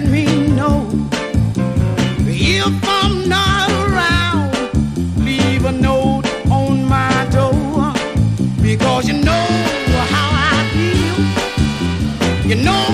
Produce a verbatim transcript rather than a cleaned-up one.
me know if I'm not around. Leave a note on my door, because you know how I feel. You know